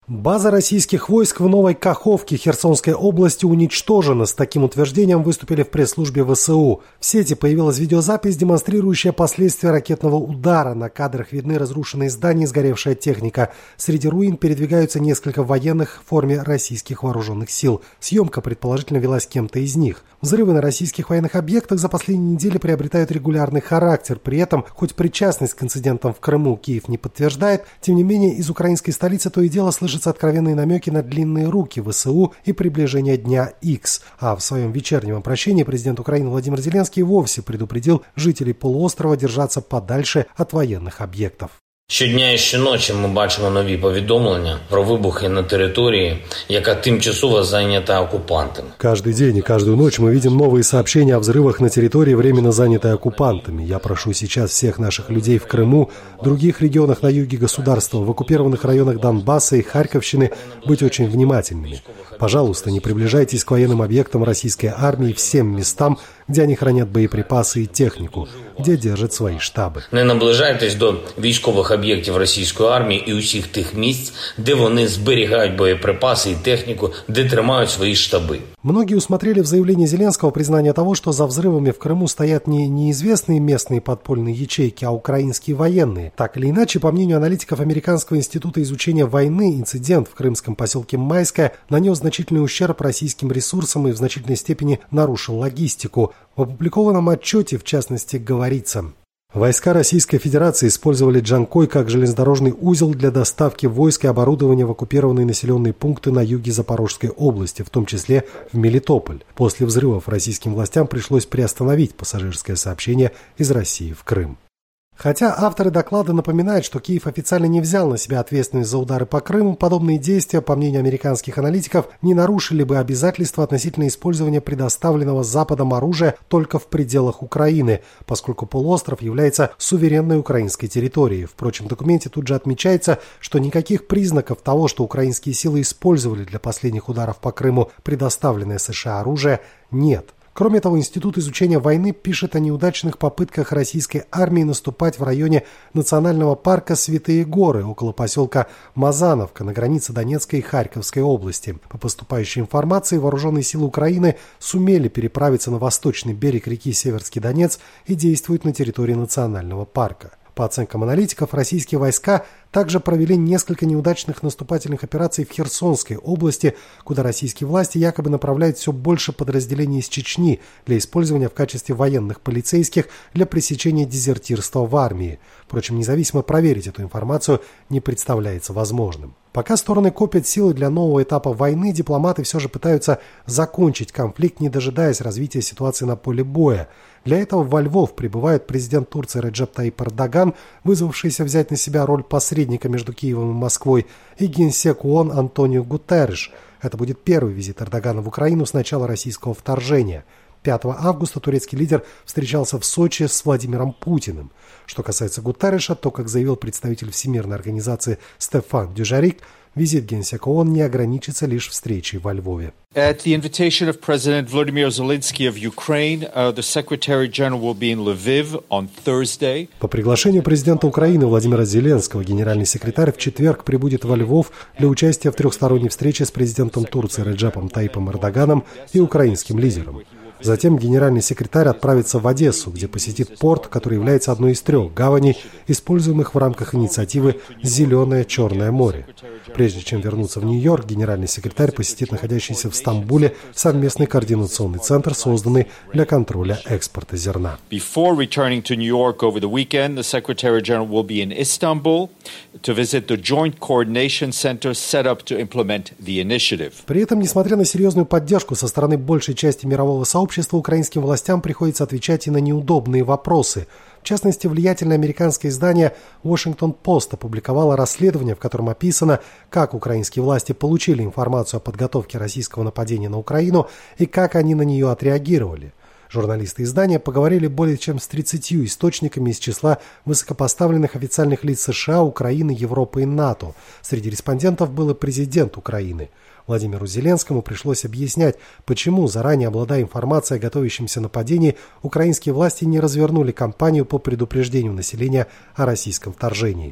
База российских войск в Новой Каховке Херсонской области уничтожена. С таким утверждением выступили в пресс-службе ВСУ. В сети появилась видеозапись, демонстрирующая последствия ракетного удара. На кадрах видны разрушенные здания и сгоревшая техника. Среди руин передвигаются несколько военных в форме российских вооруженных сил. Съемка, предположительно, велась кем-то из них. Взрывы на российских военных объектах за последние недели приобретают регулярный характер. При этом, хоть причастность к инцидентам в Крыму Киев не подтверждает, тем не менее из украинской столицы то и дело слышится откровенные намеки на длинные руки ВСУ и приближение Дня Х. А в своем вечернем обращении президент Украины Владимир Зеленский вовсе предупредил жителей полуострова держаться подальше от военных объектов. Щодня і щоночі ми бачимо нові повідомлення про вибухи на території, яка тимчасово зайнята оккупантами. Каждый день и каждую ночь мы видим новые сообщения о взрывах на территории, временно занятой оккупантами. Я прошу сейчас всех наших людей в Крыму, других регионах на юге государства, в оккупированных районах Донбасса и Харьковщины быть очень внимательными. Пожалуйста, не приближайтесь к военным объектам российской армии, всем местам, где они хранят боеприпасы и технику, где держат свої штаби. Не наближайтесь до військових об'єктів російської армії і усіх тих місць, де вони зберігають боєприпаси і техніку, де тримають свої штаби. Многие усмотрели в заявлении Зеленского признание того, что за взрывами в Крыму стоят не неизвестные местные подпольные ячейки, а украинские военные. Так или иначе, по мнению аналитиков Американского института изучения войны, инцидент в крымском поселке Майское нанес значительный ущерб российским ресурсам и в значительной степени нарушил логистику. В опубликованном отчете, в частности, говорится: войска Российской Федерации использовали Джанкой как железнодорожный узел для доставки войск и оборудования в оккупированные населенные пункты на юге Запорожской области, в том числе в Мелитополь. После взрывов российским властям пришлось приостановить пассажирское сообщение из России в Крым. Хотя авторы доклада напоминают, что Киев официально не взял на себя ответственность за удары по Крыму, подобные действия, по мнению американских аналитиков, не нарушили бы обязательства относительно использования предоставленного Западом оружия только в пределах Украины, поскольку полуостров является суверенной украинской территорией. Впрочем, в документе тут же отмечается, что никаких признаков того, что украинские силы использовали для последних ударов по Крыму предоставленное США оружие, нет. Кроме того, Институт изучения войны пишет о неудачных попытках российской армии наступать в районе национального парка Святые Горы, около поселка Мазановка, на границе Донецкой и Харьковской области. По поступающей информации, вооруженные силы Украины сумели переправиться на восточный берег реки Северский Донец и действуют на территории национального парка. По оценкам аналитиков, российские войска также провели несколько неудачных наступательных операций в Херсонской области, куда российские власти якобы направляют все больше подразделений из Чечни для использования в качестве военных полицейских для пресечения дезертирства в армии. Впрочем, независимо проверить эту информацию не представляется возможным. Пока стороны копят силы для нового этапа войны, дипломаты все же пытаются закончить конфликт, не дожидаясь развития ситуации на поле боя. Для этого во Львов прибывает президент Турции Реджеп Таyyip Эрдоган, вызвавшийся взять на себя роль посредника между Киевом и Москвой, и генсек ООН Антонио Гутерриш. Это будет первый визит Эрдогана в Украину с начала российского вторжения. 5 августа турецкий лидер встречался в Сочи с Владимиром Путиным. Что касается Гутерриша, то, как заявил представитель Всемирной организации Стефан Дюжарик, визит генсека ООН не ограничится лишь встречей во Львове. At the invitation of President Volodymyr Zelensky of Ukraine, the Secretary General will be in Lviv on Thursday. По приглашению президента Украины Владимира Зеленского, генеральный секретарь в четверг прибудет во Львов для участия в трехсторонней встрече с президентом Турции Реджепом Таyyипом Эрдоганом и украинским лидером. Затем генеральный секретарь отправится в Одессу, где посетит порт, который является одной из 3 гаваней, используемых в рамках инициативы «Зеленое Черное море». Прежде чем вернуться в Нью-Йорк, генеральный секретарь посетит находящийся в Стамбуле совместный координационный центр, созданный для контроля экспорта зерна. Before returning to New York over the weekend, the Secretary General will be in Istanbul to visit the joint coordination center set up to implement the initiative. При этом, несмотря на серьезную поддержку со стороны большей части мирового сообщества, украинским властям приходится отвечать и на неудобные вопросы. В частности, влиятельное американское издание Washington Post опубликовало расследование, в котором описано, как украинские власти получили информацию о подготовке российского нападения на Украину и как они на нее отреагировали. Журналисты издания поговорили более чем с 30 источниками из числа высокопоставленных официальных лиц США, Украины, Европы и НАТО. Среди респондентов был и президент Украины. Владимиру Зеленскому пришлось объяснять, почему, заранее обладая информацией о готовящемся нападении, украинские власти не развернули кампанию по предупреждению населения о российском вторжении.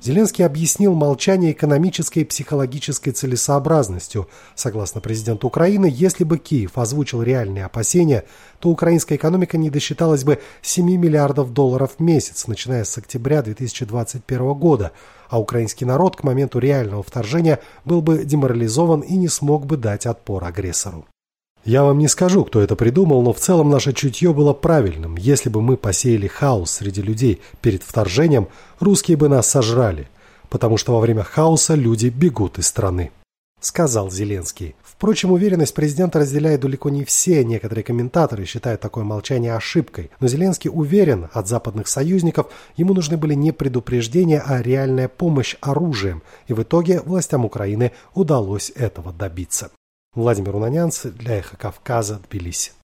Зеленский объяснил молчание экономической и психологической целесообразностью. Согласно президенту Украины, если бы Киев озвучил реальные опасения, то украинская экономика не досчиталась бы $7 миллиардов в месяц, начиная с октября 2021 года, а украинский народ к моменту реального вторжения был бы деморализован и не смог бы дать отпор агрессору. Я вам не скажу, кто это придумал, но в целом наше чутье было правильным. Если бы мы посеяли хаос среди людей перед вторжением, русские бы нас сожрали, потому что во время хаоса люди бегут из страны, сказал Зеленский. Впрочем, уверенность президента разделяют далеко не все. Некоторые комментаторы считают такое молчание ошибкой. Но Зеленский уверен, от западных союзников ему нужны были не предупреждения, а реальная помощь оружием. И в итоге властям Украины удалось этого добиться. Владимир Унанянц для «Эхо Кавказа», Тбилиси.